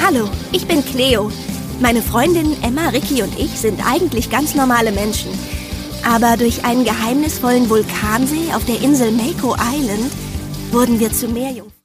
Hallo, ich bin Cleo. Meine Freundin Emma, Ricky und ich sind eigentlich ganz normale Menschen. Aber durch einen geheimnisvollen Vulkansee auf der Insel Mako Island wurden wir zu Meerjungfrauen.